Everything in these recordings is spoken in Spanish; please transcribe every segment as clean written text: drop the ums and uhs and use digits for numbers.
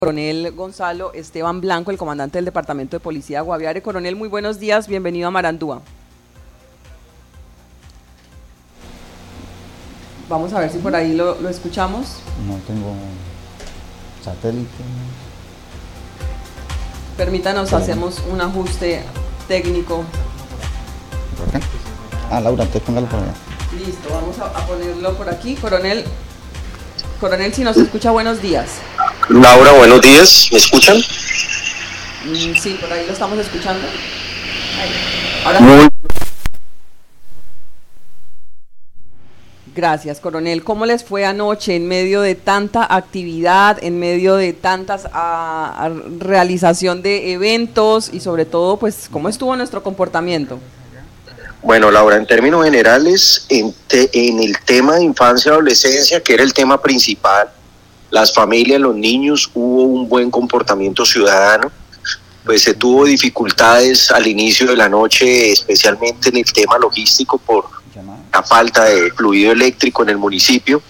Coronel Gonzalo Esteban Blanco, el comandante del Departamento de Policía de Guaviare. Coronel, muy buenos días, bienvenido a Marandúa. Vamos a ver si por ahí lo escuchamos. No tengo satélite. Permítanos, hacemos un ajuste técnico. ¿Por qué? Laura, entonces póngalo por allá. Listo, vamos a ponerlo por aquí. Coronel, si nos escucha, buenos días. Laura, buenos días, ¿me escuchan? Sí, por ahí lo estamos escuchando. Ahora Muy... Gracias, coronel. ¿Cómo les fue anoche en medio de tanta actividad, en medio de tantas realización de eventos y sobre todo, pues, cómo estuvo nuestro comportamiento? Bueno, Laura, en términos generales, en el tema de infancia y adolescencia, que era el tema principal, las familias, los niños, hubo un buen comportamiento ciudadano. Pues se tuvo dificultades al inicio de la noche, especialmente en el tema logístico por la falta de fluido eléctrico en el municipio.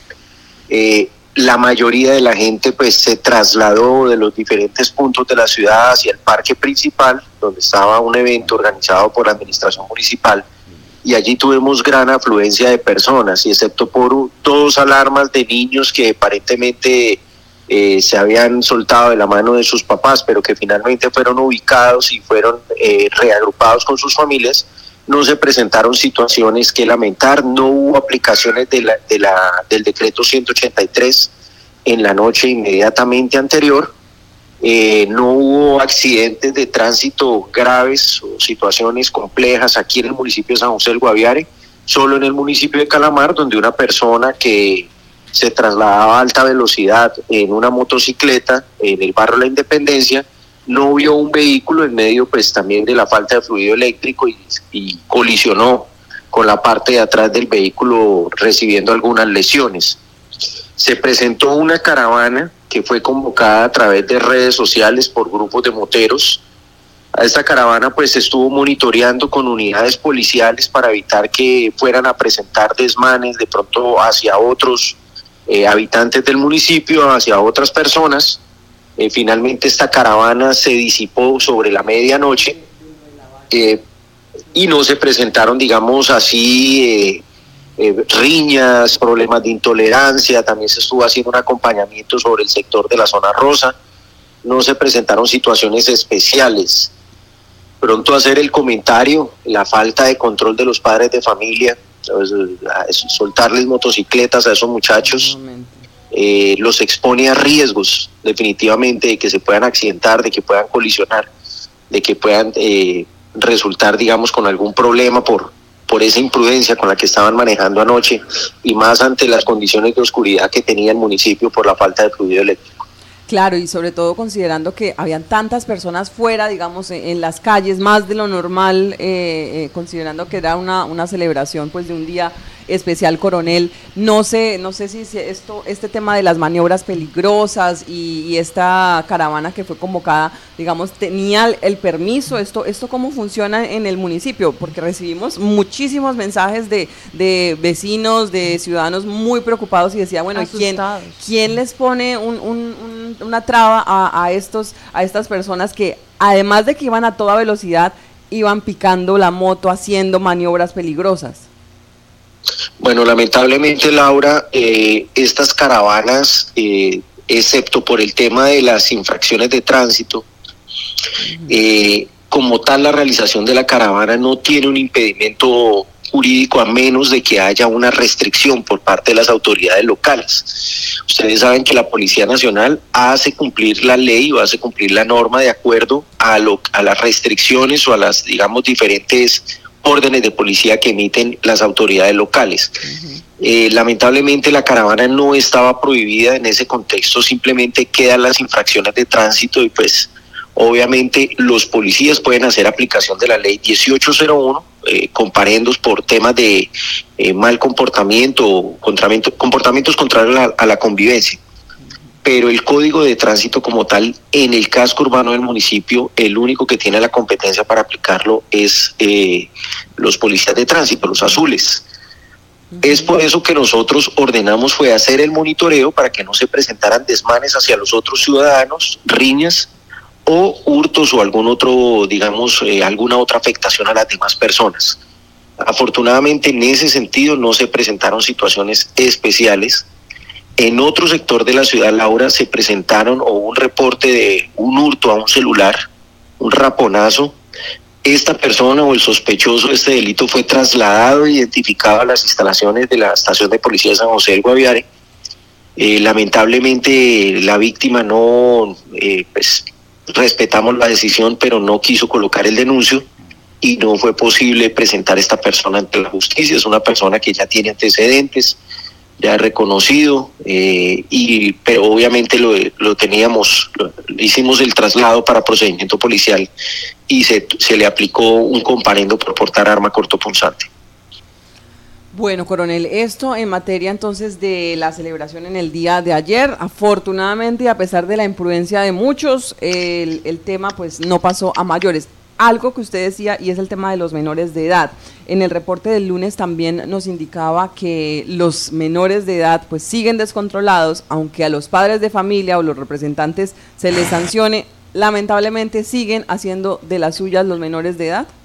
La mayoría de la gente pues se trasladó de los diferentes puntos de la ciudad hacia el parque principal, donde estaba un evento organizado por la administración municipal, y allí tuvimos gran afluencia de personas, y excepto por dos alarmas de niños que aparentemente se habían soltado de la mano de sus papás, pero que finalmente fueron ubicados y fueron reagrupados con sus familias, no se presentaron situaciones que lamentar. No hubo aplicaciones del decreto 183 en la noche inmediatamente anterior. No hubo accidentes de tránsito graves o situaciones complejas aquí en el municipio de San José del Guaviare, solo en el municipio de Calamar, donde una persona que se trasladaba a alta velocidad en una motocicleta en el barrio La Independencia no vio un vehículo en medio pues también de la falta de fluido eléctrico y colisionó con la parte de atrás del vehículo, recibiendo algunas lesiones. Se presentó una caravana que fue convocada a través de redes sociales por grupos de moteros. A esta caravana pues se estuvo monitoreando con unidades policiales para evitar que fueran a presentar desmanes de pronto hacia otros habitantes del municipio, hacia otras personas. Finalmente esta caravana se disipó sobre la medianoche y no se presentaron, digamos así, riñas, problemas de intolerancia. También se estuvo haciendo un acompañamiento sobre el sector de la zona rosa. No se presentaron situaciones especiales. Pronto hacer el comentario, la falta de control de los padres de familia, soltarles motocicletas a esos muchachos, los expone a riesgos definitivamente de que se puedan accidentar, de que puedan colisionar, de que puedan resultar, digamos, con algún problema por esa imprudencia con la que estaban manejando anoche, y más ante las condiciones de oscuridad que tenía el municipio por la falta de fluido eléctrico. Claro, y sobre todo considerando que habían tantas personas fuera, digamos, en las calles, más de lo normal, considerando que era una celebración pues de un día especial, coronel. No sé si este tema de las maniobras peligrosas y esta caravana que fue convocada, digamos, tenía el permiso. Esto cómo funciona en el municipio, porque recibimos muchísimos mensajes de vecinos, de ciudadanos muy preocupados, y decía, bueno, ¿quién les pone una traba a estas personas que, además de que iban a toda velocidad, iban picando la moto, haciendo maniobras peligrosas? Bueno, lamentablemente, Laura, estas caravanas, excepto por el tema de las infracciones de tránsito, como tal, la realización de la caravana no tiene un impedimento jurídico, a menos de que haya una restricción por parte de las autoridades locales. Ustedes saben que la Policía Nacional hace cumplir la ley o hace cumplir la norma de acuerdo a las restricciones o a las, digamos, diferentes órdenes de policía que emiten las autoridades locales. Lamentablemente la caravana no estaba prohibida en ese contexto, simplemente quedan las infracciones de tránsito, y pues obviamente los policías pueden hacer aplicación de la ley 1801, comparendos por temas de mal comportamiento o comportamientos contrarios a la convivencia. Pero el código de tránsito como tal, en el casco urbano del municipio, el único que tiene la competencia para aplicarlo es los policías de tránsito, los azules. Es por eso que nosotros ordenamos fue hacer el monitoreo para que no se presentaran desmanes hacia los otros ciudadanos, riñas o hurtos o algún otro, digamos, alguna otra afectación a las demás personas. Afortunadamente en ese sentido no se presentaron situaciones especiales. En otro sector de la ciudad, Laura, se presentaron o un reporte de un hurto a un celular, un raponazo. Esta persona o el sospechoso de este delito fue trasladado e identificado a las instalaciones de la estación de policía de San José del Guaviare. Lamentablemente la víctima no, pues respetamos la decisión, pero no quiso colocar el denuncio y no fue posible presentar a esta persona ante la justicia. Es una persona que ya tiene antecedentes, ya es reconocido, pero obviamente hicimos el traslado para procedimiento policial y se le aplicó un comparendo por portar arma cortopunzante. Bueno, coronel, esto en materia entonces de la celebración en el día de ayer, afortunadamente, a pesar de la imprudencia de muchos, el tema pues no pasó a mayores. Algo que usted decía, y es el tema de los menores de edad. En el reporte del lunes también nos indicaba que los menores de edad pues siguen descontrolados, aunque a los padres de familia o los representantes se les sancione, lamentablemente siguen haciendo de las suyas los menores de edad.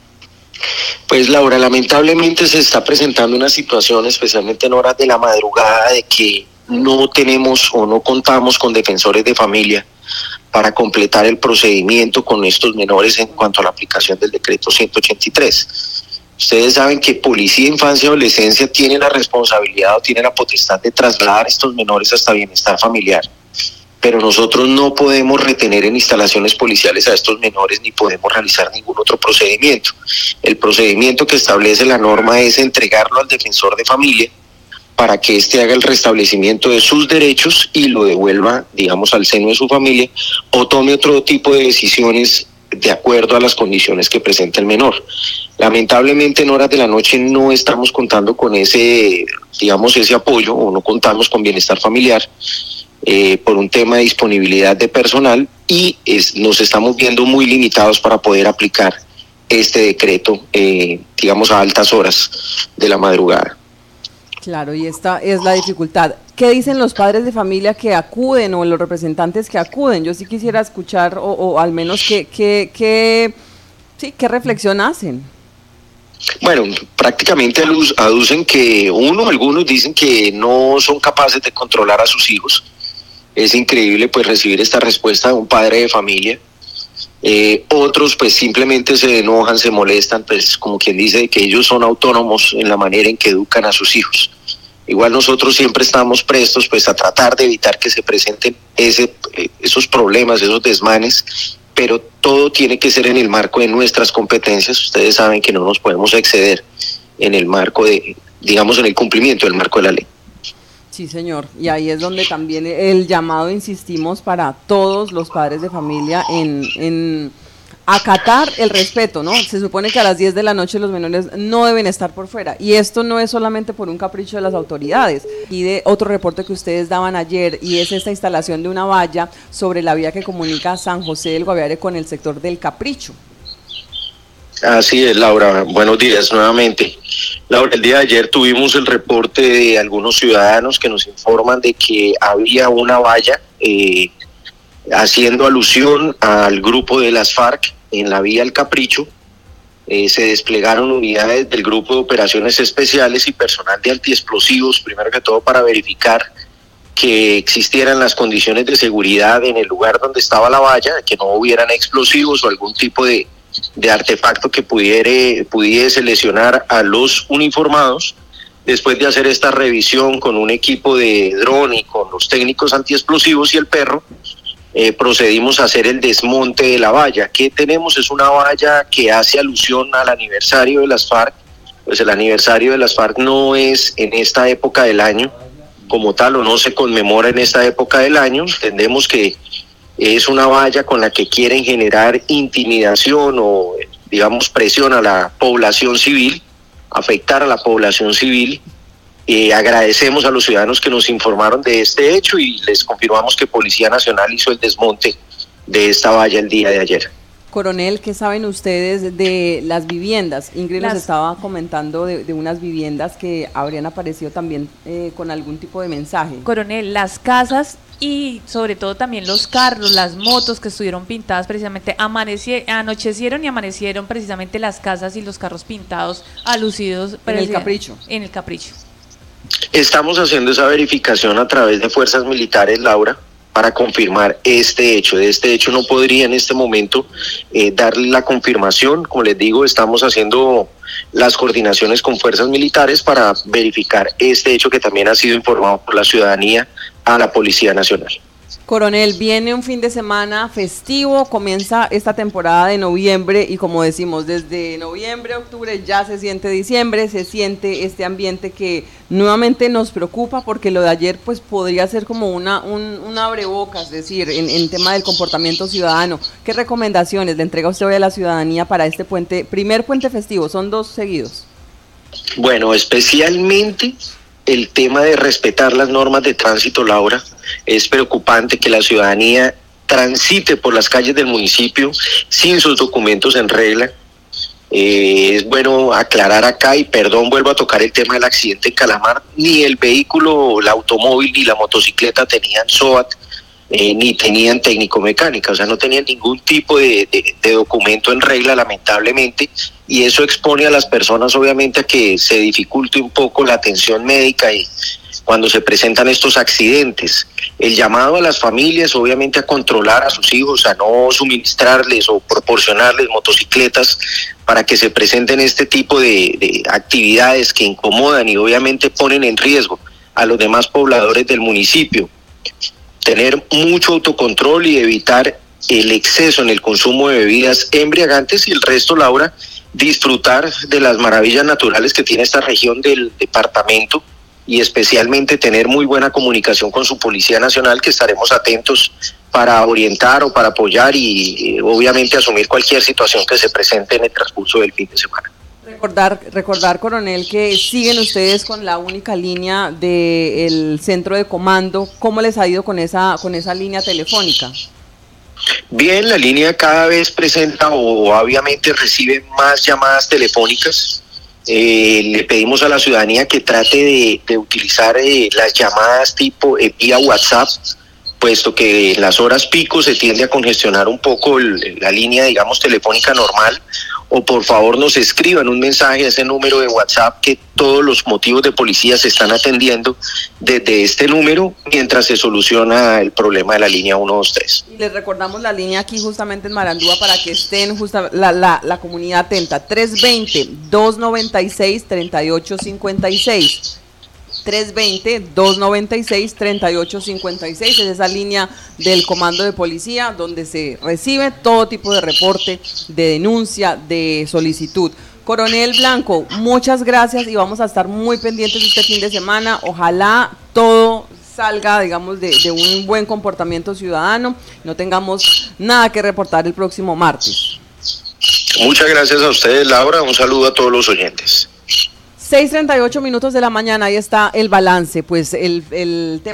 Pues Laura, lamentablemente se está presentando una situación, especialmente en horas de la madrugada, de que no tenemos o no contamos con defensores de familia para completar el procedimiento con estos menores en cuanto a la aplicación del decreto 183. Ustedes saben que Policía, Infancia y Adolescencia tiene la responsabilidad o tiene la potestad de trasladar a estos menores hasta bienestar familiar, pero nosotros no podemos retener en instalaciones policiales a estos menores ni podemos realizar ningún otro procedimiento. El procedimiento que establece la norma es entregarlo al defensor de familia para que éste haga el restablecimiento de sus derechos y lo devuelva, digamos, al seno de su familia o tome otro tipo de decisiones de acuerdo a las condiciones que presenta el menor. Lamentablemente en horas de la noche no estamos contando con ese apoyo o no contamos con bienestar familiar por un tema de disponibilidad de personal y nos estamos viendo muy limitados para poder aplicar este decreto, a altas horas de la madrugada. Claro, y esta es la dificultad. ¿Qué dicen los padres de familia que acuden o los representantes que acuden? Yo sí quisiera escuchar o al menos qué reflexión hacen. Bueno, prácticamente aducen que algunos dicen que no son capaces de controlar a sus hijos. Es increíble pues recibir esta respuesta de un padre de familia. Otros pues simplemente se enojan, se molestan, pues como quien dice que ellos son autónomos en la manera en que educan a sus hijos. Igual nosotros siempre estamos prestos pues a tratar de evitar que se presenten esos problemas, esos desmanes, pero todo tiene que ser en el marco de nuestras competencias. Ustedes saben que no nos podemos exceder en el marco en el cumplimiento del marco de la ley. Sí, señor, y ahí es donde también el llamado, insistimos, para todos los padres de familia en acatar el respeto, ¿no? Se supone que a las 10 de la noche los menores no deben estar por fuera, y esto no es solamente por un capricho de las autoridades. Y de otro reporte que ustedes daban ayer, y es esta instalación de una valla sobre la vía que comunica San José del Guaviare con el sector del Capricho. Así es, Laura. Buenos días nuevamente. Laura, el día de ayer tuvimos el reporte de algunos ciudadanos que nos informan de que había una valla haciendo alusión al grupo de las FARC en la vía El Capricho. Se desplegaron unidades del Grupo de Operaciones Especiales y personal de antiexplosivos, primero que todo para verificar que existieran las condiciones de seguridad en el lugar donde estaba la valla, que no hubieran explosivos o algún tipo de artefacto que pudiese lesionar a los uniformados. Después de hacer esta revisión con un equipo de dron y con los técnicos antiexplosivos y el perro, procedimos a hacer el desmonte de la valla. ¿Qué tenemos? Es una valla que hace alusión al aniversario de las FARC. Pues el aniversario de las FARC no es en esta época del año como tal, o no se conmemora en esta época del año. Entendemos que es una valla con la que quieren generar intimidación o, presión a la población civil, afectar a la población civil. Agradecemos a los ciudadanos que nos informaron de este hecho y les confirmamos que Policía Nacional hizo el desmonte de esta valla el día de ayer. Coronel, ¿qué saben ustedes de las viviendas? Ingrid nos estaba comentando de unas viviendas que habrían aparecido también con algún tipo de mensaje. Coronel, las casas y sobre todo también los carros, las motos que estuvieron pintadas precisamente, anochecieron y amanecieron precisamente las casas y los carros pintados, alucidos en el Capricho. En el Capricho. Estamos haciendo esa verificación a través de fuerzas militares, Laura, para confirmar este hecho. De este hecho no podría en este momento darle la confirmación. Como les digo, estamos haciendo las coordinaciones con fuerzas militares para verificar este hecho que también ha sido informado por la ciudadanía a la Policía Nacional. Coronel, viene un fin de semana festivo, comienza esta temporada de noviembre y como decimos, desde noviembre, octubre ya se siente diciembre, se siente este ambiente que nuevamente nos preocupa porque lo de ayer pues podría ser como un abrebocas, es decir, en tema del comportamiento ciudadano. ¿Qué recomendaciones le entrega usted hoy a la ciudadanía para este primer puente festivo? Son 2 seguidos. Bueno, especialmente el tema de respetar las normas de tránsito, Laura. Es preocupante que la ciudadanía transite por las calles del municipio sin sus documentos en regla. Es bueno aclarar acá, y perdón, vuelvo a tocar el tema del accidente en Calamar, ni el vehículo, el automóvil ni la motocicleta tenían SOAT, ni tenían técnico mecánica, o sea, no tenían ningún tipo de documento en regla, lamentablemente, y eso expone a las personas obviamente a que se dificulte un poco la atención médica y cuando se presentan estos accidentes. El llamado a las familias obviamente a controlar a sus hijos, a no suministrarles o proporcionarles motocicletas para que se presenten este tipo de actividades que incomodan y obviamente ponen en riesgo a los demás pobladores del municipio. Tener mucho autocontrol y evitar el exceso en el consumo de bebidas embriagantes y el resto, Laura, disfrutar de las maravillas naturales que tiene esta región del departamento y especialmente tener muy buena comunicación con su Policía Nacional, que estaremos atentos para orientar o para apoyar y obviamente asumir cualquier situación que se presente en el transcurso del fin de semana. Recordar, coronel, que siguen ustedes con la única línea del centro de comando. ¿Cómo les ha ido con esa línea telefónica? Bien, la línea cada vez presenta o obviamente recibe más llamadas telefónicas. Le pedimos a la ciudadanía que trate de utilizar las llamadas tipo vía WhatsApp, puesto que en las horas pico se tiende a congestionar un poco la línea, digamos, telefónica normal, o por favor nos escriban un mensaje a ese número de WhatsApp que todos los motivos de policía se están atendiendo desde este número mientras se soluciona el problema de la línea 123. Y les recordamos la línea aquí justamente en Marandúa para que estén la comunidad atenta, 320-296-3856. 320-296-3856, es esa línea del comando de policía donde se recibe todo tipo de reporte, de denuncia, de solicitud. Coronel Blanco, muchas gracias y vamos a estar muy pendientes este fin de semana. Ojalá todo salga, digamos, de un buen comportamiento ciudadano, no tengamos nada que reportar el próximo martes. Muchas gracias a ustedes, Laura, un saludo a todos los oyentes. 6:38 de la mañana, ahí está el balance, pues el tema